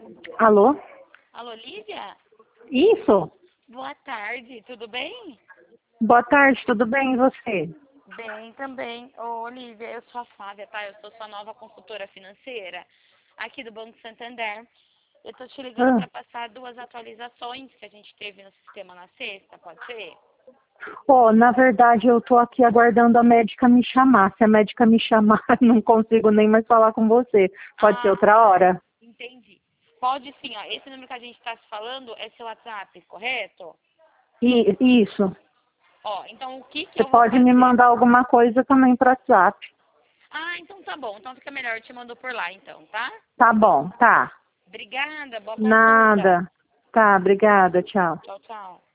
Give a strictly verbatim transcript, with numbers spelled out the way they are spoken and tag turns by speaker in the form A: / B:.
A: Alô?
B: Alô, Lívia?
A: Isso?
B: Boa tarde, tudo bem?
A: Boa tarde, tudo bem e você?
B: Bem também. Ô, Lívia, eu sou a Flávia, tá? Eu sou sua nova consultora financeira aqui do Banco Santander. Eu tô te ligando
A: Ah.
B: para passar duas atualizações que a gente teve no sistema na sexta, pode ser?
A: Oh, na verdade, eu tô aqui aguardando a médica me chamar. Se a médica me chamar, não consigo nem mais falar com você. Pode ser
B: Ah,
A: outra hora?
B: entendi. Pode sim, ó. Esse número que a gente está se falando é seu WhatsApp, correto?
A: I- isso.
B: Ó, então o que que
A: Você
B: eu vou
A: pode me
B: fazer?
A: mandar alguma coisa também para WhatsApp.
B: Ah, então tá bom. Então fica melhor, eu te mando por lá então, tá?
A: Tá bom, tá.
B: Obrigada, boa consulta.
A: Nada. Tá, obrigada, tchau.
B: Tchau, tchau.